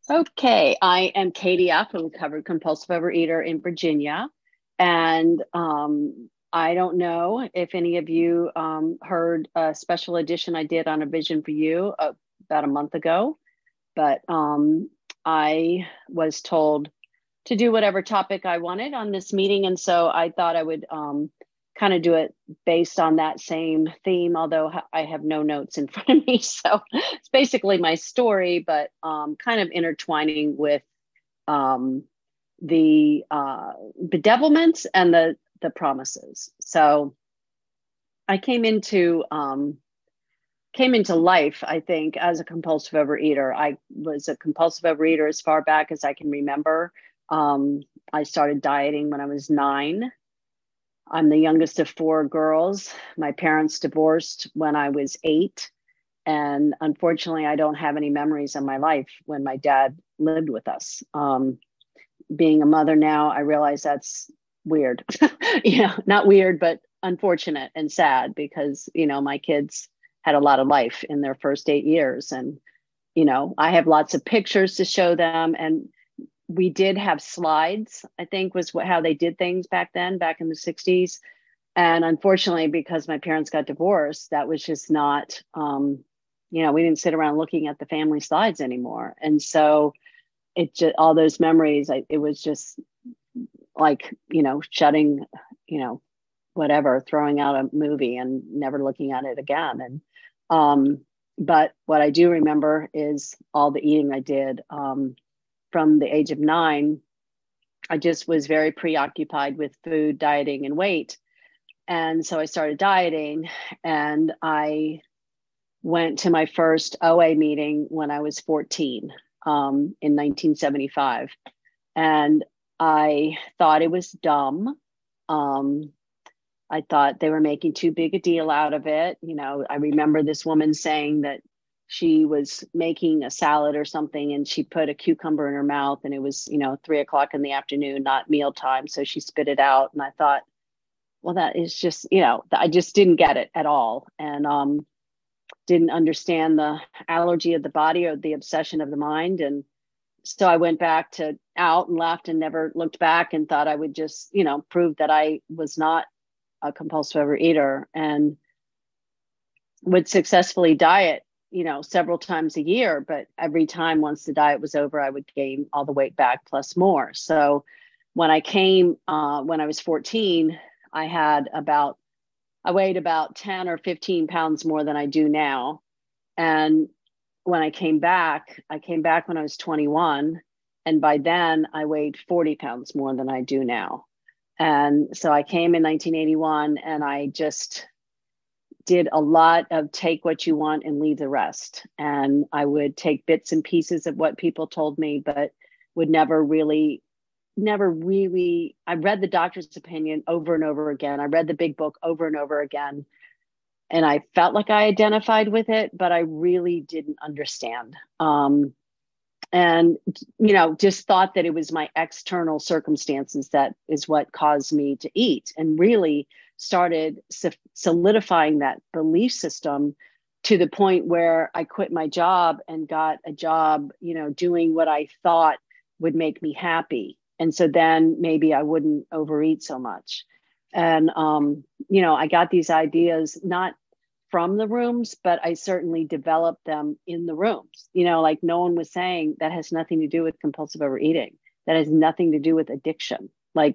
Okay, I am Katie F. I'm a recovered compulsive overeater in Virginia. And I don't know if any of you heard a special edition I did on A Vision for You about a month ago, but I was told to do whatever topic I wanted on this meeting. And so I thought I would kind of do it based on that same theme, although I have no notes in front of me. So it's basically my story, but kind of intertwining with um, the bedevilments and the promises. So I came into life, I think, as a compulsive overeater. I was a compulsive overeater as far back as I can remember. I started dieting when I was 9. I'm the youngest of 4 girls. My parents divorced when I was 8. And unfortunately, I don't have any memories of my life when my dad lived with us. Being a mother now, I realize that's weird. Not weird, but unfortunate and sad because, my kids had a lot of life in their first 8 years. And, I have lots of pictures to show them. And we did have slides, I think was how they did things back then, back in the 60s. And unfortunately, because my parents got divorced, that was just not, we didn't sit around looking at the family slides anymore. And so it just, all those memories, it was just like, shutting, whatever, throwing out a movie and never looking at it again. But what I do remember is all the eating I did. From the age of 9, I just was very preoccupied with food, dieting, and weight. And so I started dieting, and I went to my first OA meeting when I was 14 in 1975. And I thought it was dumb. I thought they were making too big a deal out of it. I remember this woman saying that she was making a salad or something and she put a cucumber in her mouth, and it was 3 o'clock in the afternoon, not mealtime, so she spit it out. And I thought, well, that is just, I just didn't get it at all, and didn't understand the allergy of the body or the obsession of the mind. And so I went back to out and left and never looked back, and thought I would just prove that I was not a compulsive overeater, and would successfully diet several times a year. But every time, once the diet was over, I would gain all the weight back plus more. So when I came, when I was 14, I weighed about 10 or 15 pounds more than I do now. And when I came back when I was 21. And by then I weighed 40 pounds more than I do now. And so I came in 1981, and I just did a lot of take what you want and leave the rest. And I would take bits and pieces of what people told me, but would never really, I read the doctor's opinion over and over again. I read the big book over and over again. And I felt like I identified with it, but I really didn't understand. And, just thought that it was my external circumstances that is what caused me to eat, and really started solidifying that belief system to the point where I quit my job and got a job, doing what I thought would make me happy. And so then maybe I wouldn't overeat so much. And, I got these ideas, not from the rooms, but I certainly developed them in the rooms. Like no one was saying that has nothing to do with compulsive overeating. That has nothing to do with addiction.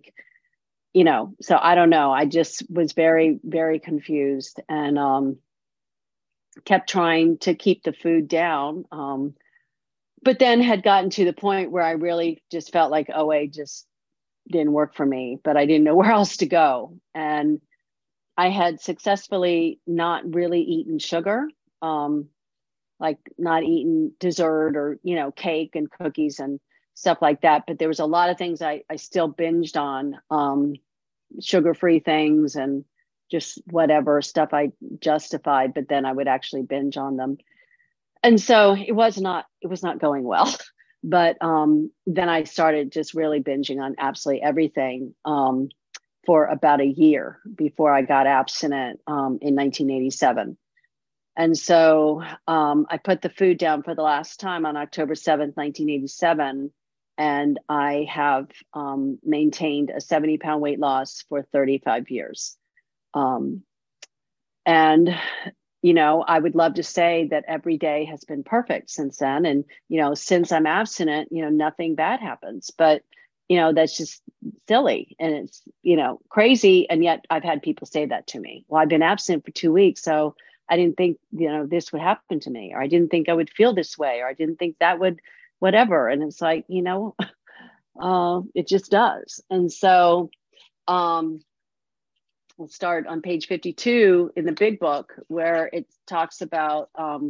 So I don't know. I just was very, very confused, and kept trying to keep the food down. But then had gotten to the point where I really just felt like OA just didn't work for me, but I didn't know where else to go. And I had successfully not really eaten sugar, like not eaten dessert or, cake and cookies and stuff like that. But there was a lot of things I still binged on, sugar-free things and just whatever stuff I justified, but then I would actually binge on them. And so it was not going well. But then I started just really binging on absolutely everything. For about a year before I got abstinent in 1987. And so I put the food down for the last time on October 7th, 1987. And I have maintained a 70-pound weight loss for 35 years. Um, and, you know, I would love to say that every day has been perfect since then. And, you know, since I'm abstinent, you know, nothing bad happens. But, you know, that's just silly and it's, you know, crazy. And yet I've had people say that to me. Well, I've been abstinent for 2 weeks. So I didn't think, you know, this would happen to me, or I didn't think I would feel this way, or I didn't think that would, whatever. And it's like, you know, it just does. And so, um, we'll start on page 52 in the big book, where it talks about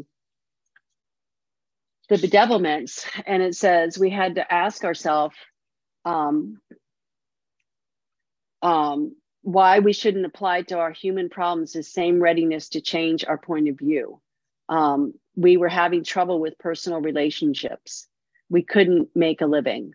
the bedevilments. And it says we had to ask ourselves um, why we shouldn't apply to our human problems the same readiness to change our point of view. We were having trouble with personal relationships. We couldn't make a living.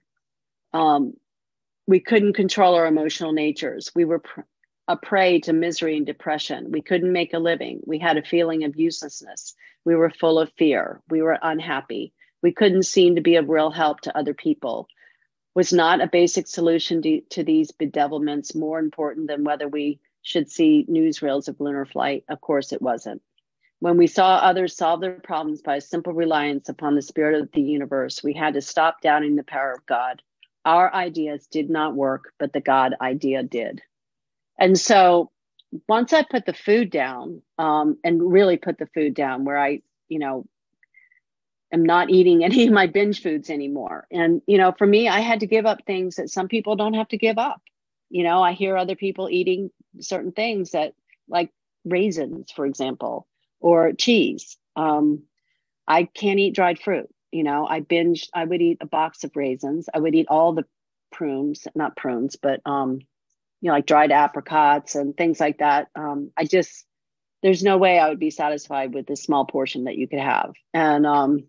We couldn't control our emotional natures. We were a prey to misery and depression. We couldn't make a living. We had a feeling of uselessness. We were full of fear. We were unhappy. We couldn't seem to be of real help to other people. Was not a basic solution to these bedevilments more important than whether we should see newsreels of lunar flight? Of course it wasn't. When we saw others solve their problems by a simple reliance upon the spirit of the universe, we had to stop doubting the power of God. Our ideas did not work, but the God idea did. And so once I put the food down, and really put the food down where I, you know, am not eating any of my binge foods anymore. And, you know, for me, I had to give up things that some people don't have to give up. You know, I hear other people eating certain things that, like raisins, for example, or cheese. I can't eat dried fruit. You know, I would eat a box of raisins. I would eat all the prunes, not prunes, but, you know, like dried apricots and things like that. There's no way I would be satisfied with this small portion that you could have. And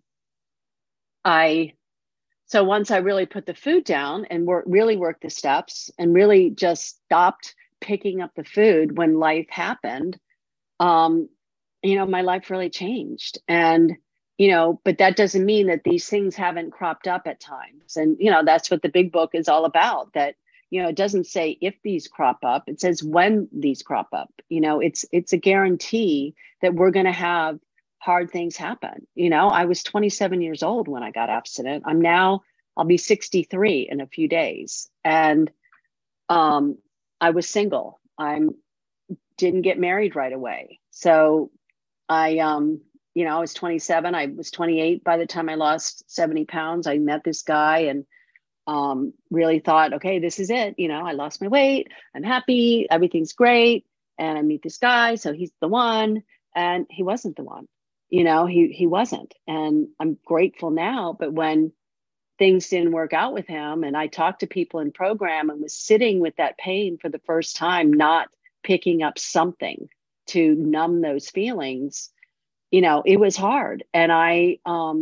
so once I really put the food down and really worked the steps and really just stopped picking up the food when life happened, you know, my life really changed. And, you know, but that doesn't mean that these things haven't cropped up at times. And, you know, that's what the big book is all about, that, you know, it doesn't say if these crop up, it says when these crop up. You know, it's a guarantee that we're going to have hard things happen. You know, I was 27 years old when I got abstinent. I'll be 63 in a few days. And I was single. I didn't get married right away. So you know, I was 27. I was 28 by the time I lost 70 pounds. I met this guy and really thought, okay, this is it. You know, I lost my weight. I'm happy. Everything's great. And I meet this guy. So he's the one. And he wasn't the one. You know, he wasn't. And I'm grateful now. But when things didn't work out with him, and I talked to people in program and was sitting with that pain for the first time, not picking up something to numb those feelings, you know, it was hard. And I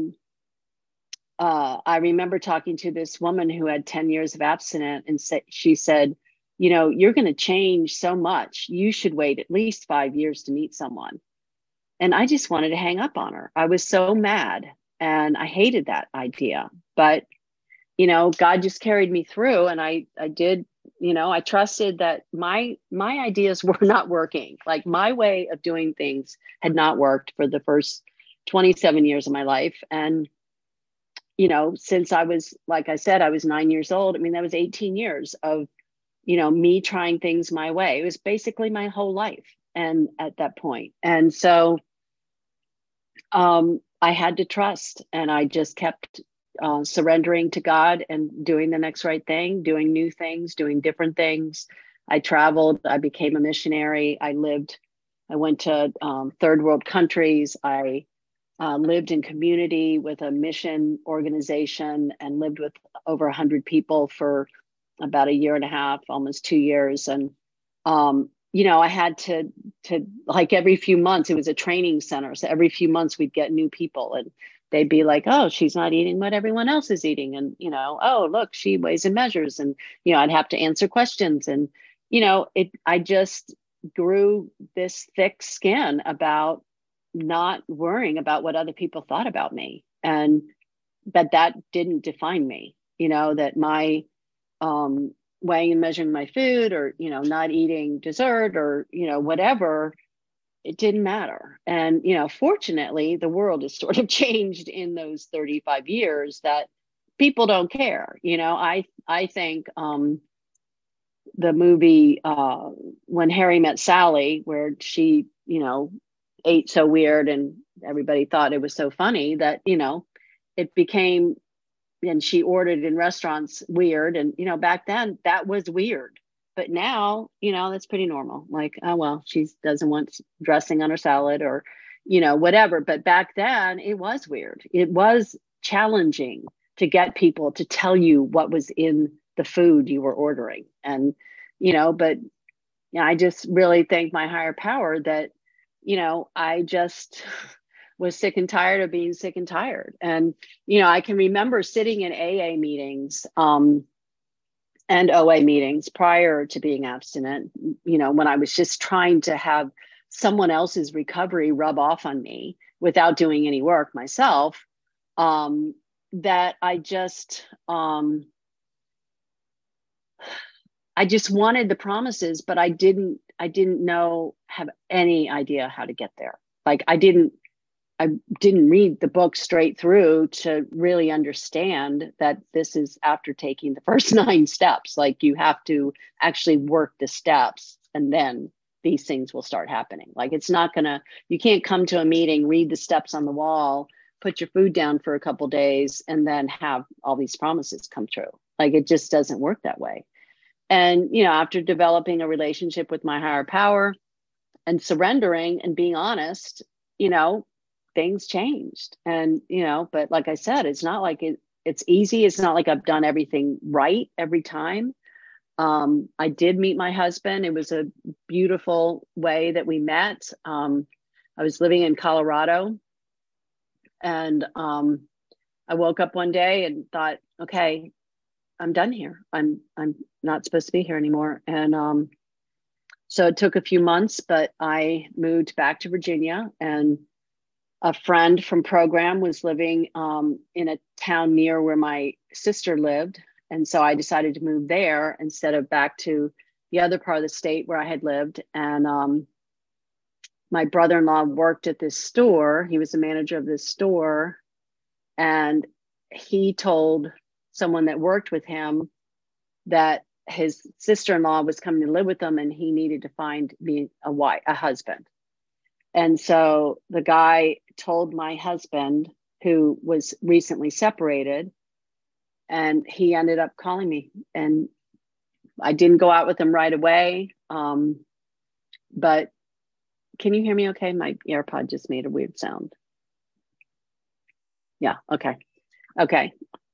remember talking to this woman who had 10 years of abstinence, and she said, you know, you're going to change so much. You should wait at least 5 years to meet someone. And I just wanted to hang up on her. I was so mad and I hated that idea. But, you know, God just carried me through, and I did, you know, I trusted that my ideas were not working. Like my way of doing things had not worked for the first 27 years of my life. And, you know, since I was, like I said, I was 9 years old. I mean, that was 18 years of, you know, me trying things my way. It was basically my whole life. And at that point. And so I had to trust, and I just kept surrendering to God and doing the next right thing, doing new things, doing different things. I traveled, I became a missionary. I went to third world countries. I lived in community with a mission organization and lived with over 100 people for about a year and a half, almost 2 years. And you know, I had to like every few months, it was a training center. So every few months we'd get new people, and they'd be like, oh, she's not eating what everyone else is eating. And, you know, oh, look, she weighs and measures. And, you know, I'd have to answer questions. And, you know, I just grew this thick skin about not worrying about what other people thought about me. And that didn't define me, that my weighing and measuring my food, or, not eating dessert, or, whatever, it didn't matter. And, fortunately, the world has sort of changed in those 35 years that people don't care. I think the movie When Harry Met Sally, where she, ate so weird and everybody thought it was so funny that, it became, and she ordered in restaurants weird. And, back then that was weird. But now, that's pretty normal. Like, oh, well, she doesn't want dressing on her salad, or, whatever. But back then it was weird. It was challenging to get people to tell you what was in the food you were ordering. And, but I just really thank my higher power that, I just was sick and tired of being sick and tired. And, I can remember sitting in AA meetings, and OA meetings prior to being abstinent, when I was just trying to have someone else's recovery rub off on me without doing any work myself, that I just wanted the promises, but I didn't have any idea how to get there. Like I didn't read the book straight through to really understand that this is after taking the first 9 steps. Like you have to actually work the steps, and then these things will start happening. Like you can't come to a meeting, read the steps on the wall, put your food down for a couple of days, and then have all these promises come true. Like it just doesn't work that way. And, after developing a relationship with my higher power and surrendering and being honest, things changed. And, but like I said, it's not like it's easy. It's not like I've done everything right every time. I did meet my husband. It was a beautiful way that we met. I was living in Colorado, and I woke up one day and thought, okay, I'm done here. I'm not supposed to be here anymore. And so it took a few months, but I moved back to Virginia, and a friend from program was living in a town near where my sister lived. And so I decided to move there instead of back to the other part of the state where I had lived. And my brother-in-law worked at this store. He was the manager of this store. And he told someone that worked with him that his sister-in-law was coming to live with them, and he needed to find me a husband. And so the guy told my husband, who was recently separated, and he ended up calling me. And I didn't go out with him right away. But can you hear me okay? My AirPod just made a weird sound. Yeah, okay. Okay.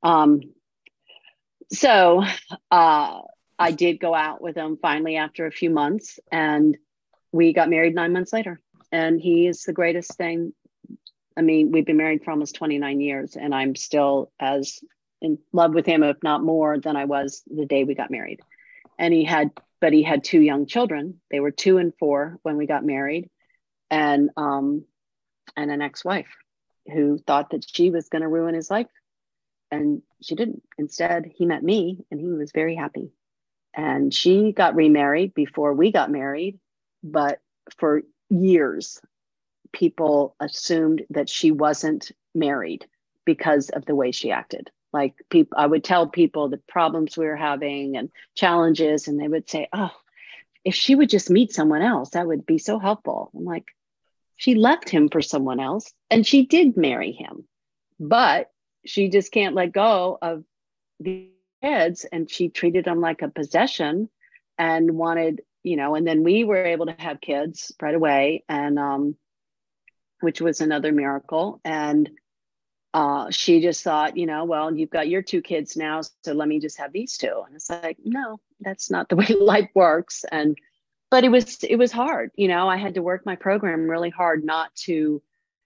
So I did go out with him finally after a few months, and we got married 9 months later. And he is the greatest thing. I mean, we've been married for almost 29 years, and I'm still as in love with him, if not more, than I was the day we got married. And he had 2 young children. They were 2 and 4 when we got married, and an ex-wife who thought that she was going to ruin his life. And she didn't. Instead, he met me, and he was very happy. And she got remarried before we got married. But for years, people assumed that she wasn't married because of the way she acted. Like I would tell people the problems we were having and challenges, and they would say, oh, if she would just meet someone else, that would be so helpful. I'm like, she left him for someone else, and she did marry him, but she just can't let go of the kids, and she treated them like a possession and wanted, and then we were able to have kids right away, and which was another miracle. And she just thought, well, you've got your 2 kids now, so let me just have these 2. And it's like, no, that's not the way life works. But it was hard. I had to work my program really hard not to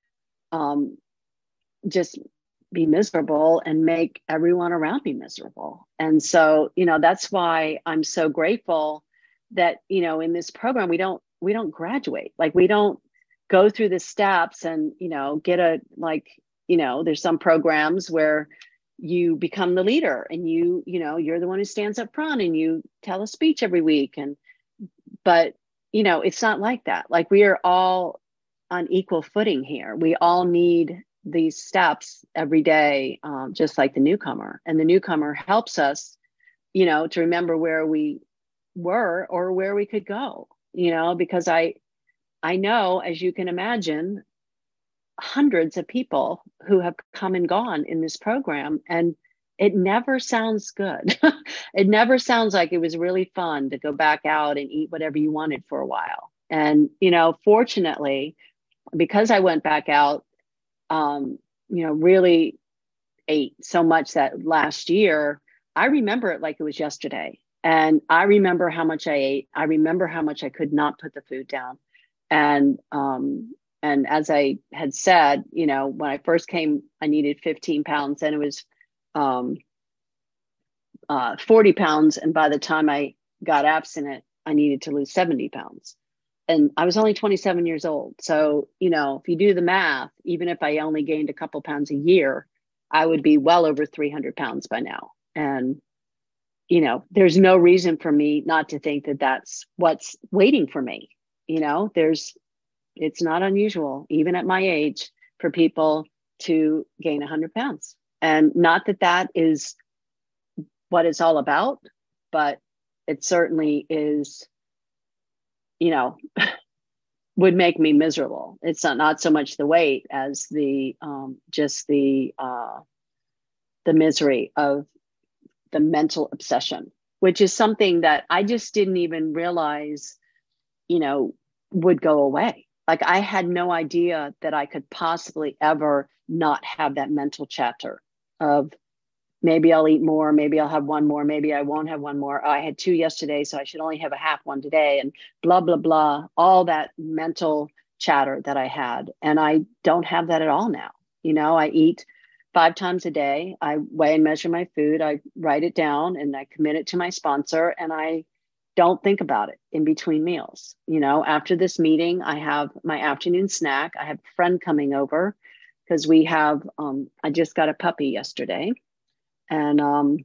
just be miserable and make everyone around me miserable. And so, that's why I'm so grateful that, in this program, we don't graduate. Like we don't go through the steps and, get a, like, there's some programs where you become the leader and you're the one who stands up front and you tell a speech every week. But it's not like that. Like, we are all on equal footing here. We all need these steps every day, just like the newcomer. And the newcomer helps us, to remember where we were or where we could go, because I know, as you can imagine, hundreds of people who have come and gone in this program, and it never sounds good. It never sounds like it was really fun to go back out and eat whatever you wanted for a while. And, fortunately, because I went back out, really ate so much that last year, I remember it like it was yesterday. And I remember how much I ate. I remember how much I could not put the food down. And as I had said, when I first came, I needed 15 pounds, and it was 40 pounds. And by the time I got abstinent, I needed to lose 70 pounds. And I was only 27 years old. So, if you do the math, even if I only gained a couple pounds a year, I would be well over 300 pounds by now. And, there's no reason for me not to think that that's what's waiting for me. It's not unusual, even at my age, for people to gain 100 pounds. And not that that is what it's all about, but it certainly is, would make me miserable. It's not so much the weight as just the misery of the mental obsession, which is something that I just didn't even realize, would go away. Like, I had no idea that I could possibly ever not have that mental chatter of, maybe I'll eat more, maybe I'll have one more, maybe I won't have one more. Oh, I had 2 yesterday, so I should only have a half one today, and blah, blah, blah, all that mental chatter that I had. And I don't have that at all now. I eat 5 times a day. I weigh and measure my food. I write it down and I commit it to my sponsor, and I don't think about it in between meals. After this meeting, I have my afternoon snack. I have a friend coming over because we have, I just got a puppy yesterday. And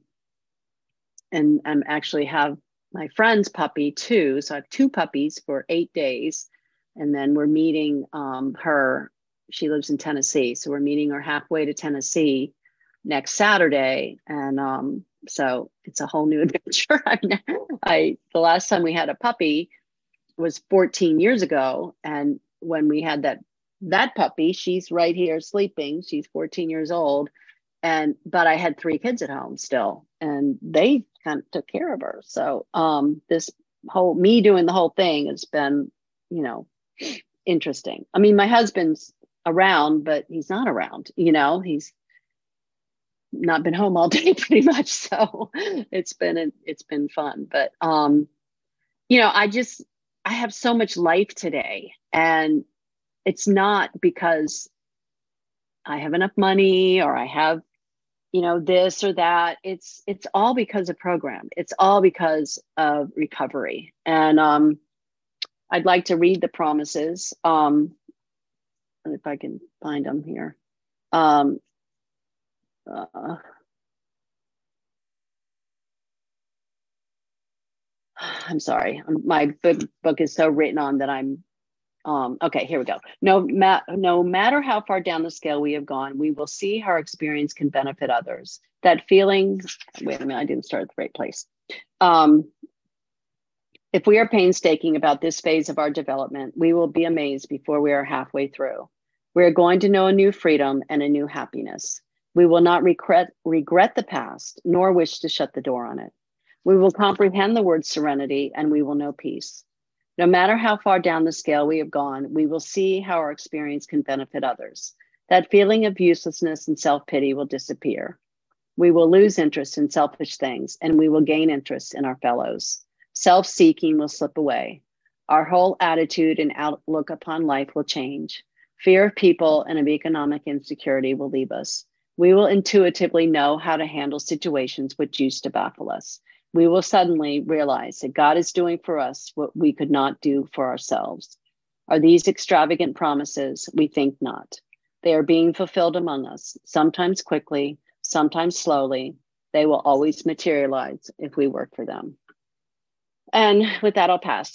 I'm actually have my friend's puppy too. So I have 2 puppies for 8 days. And then we're meeting her. She lives in Tennessee. So we're meeting her halfway to Tennessee next Saturday. And so it's a whole new adventure. The last time we had a puppy was 14 years ago. And when we had that puppy, she's right here sleeping. She's 14 years old. But I had 3 kids at home still, and they kind of took care of her. So this whole, me doing the whole thing has been, interesting. I mean, my husband's around, but he's not around, he's not been home all day pretty much. So it's been fun, but I have so much life today, and it's not because I have enough money or I have, this or that. It's all because of program. It's all because of recovery. And I'd like to read the promises. If I can find them here. I'm sorry. My book is so written on that I'm okay, here we go. No matter how far down the scale we have gone, we will see how our experience can benefit others. That feeling, wait a minute, I didn't start at the right place. If we are painstaking about this phase of our development, we will be amazed before we are halfway through. We are going to know a new freedom and a new happiness. We will not regret the past, nor wish to shut the door on it. We will comprehend the word serenity, and we will know peace. No matter how far down the scale we have gone, we will see how our experience can benefit others. That feeling of uselessness and self-pity will disappear. We will lose interest in selfish things, and we will gain interest in our fellows. Self-seeking will slip away. Our whole attitude and outlook upon life will change. Fear of people and of economic insecurity will leave us. We will intuitively know how to handle situations which used to baffle us. We will suddenly realize that God is doing for us what we could not do for ourselves. Are these extravagant promises? We think not. They are being fulfilled among us, sometimes quickly, sometimes slowly. They will always materialize if we work for them. And with that, I'll pass.